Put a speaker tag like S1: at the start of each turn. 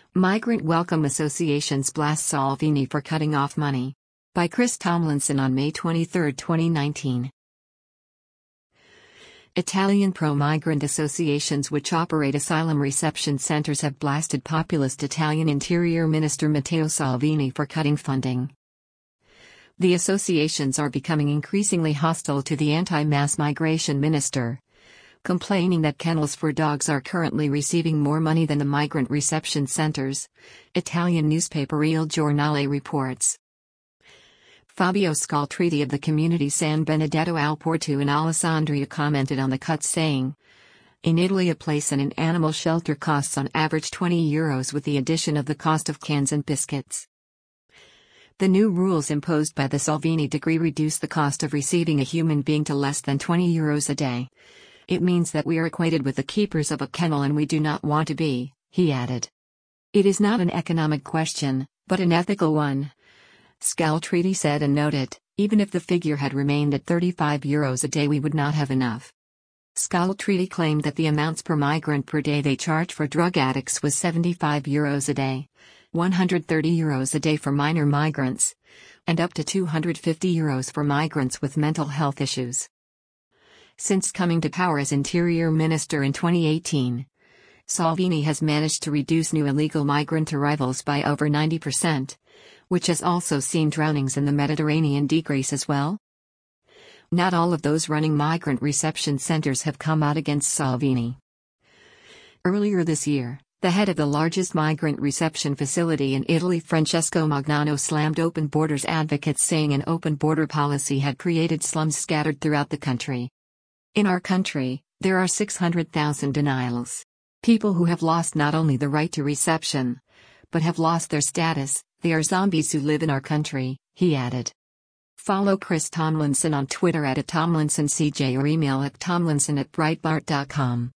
S1: Migrant Welcome Associations blast Salvini for cutting off money. By Chris Tomlinson on May 23, 2019. Italian pro-migrant associations which operate asylum reception centers have blasted populist Italian Interior Minister Matteo Salvini for cutting funding. The associations are becoming increasingly hostile to the anti-mass migration minister, complaining that kennels for dogs are currently receiving more money than the migrant reception centers, Italian newspaper Il Giornale reports. Fabio Scaltriti of the community San Benedetto al Porto in Alessandria commented on the cuts saying, "In Italy a place in an animal shelter costs on average €20 with the addition of the cost of cans and biscuits." The new rules imposed by the Salvini decree reduce the cost of receiving a human being to less than €20 a day. "It means that we are equated with the keepers of a kennel and we do not want to be," he added. "It is not an economic question, but an ethical one," Scaltriti said and noted, "Even if the figure had remained at €35 a day we would not have enough." Scaltriti claimed that the amounts per migrant per day they charge for drug addicts was €75 a day, €130 a day for minor migrants, and up to €250 for migrants with mental health issues. Since coming to power as Interior Minister in 2018, Salvini has managed to reduce new illegal migrant arrivals by over 90%, which has also seen drownings in the Mediterranean decrease as well. Not all of those running migrant reception centers have come out against Salvini. Earlier this year, the head of the largest migrant reception facility in Italy, Francesco Magnano, slammed open borders advocates, saying an open border policy had created slums scattered throughout the country. "In our country, there are 600,000 denials. People who have lost not only the right to reception, but have lost their status. They are zombies who live in our country," he added. Follow Chris Tomlinson on Twitter @TomlinsonCJ or email at tomlinson@breitbart.com.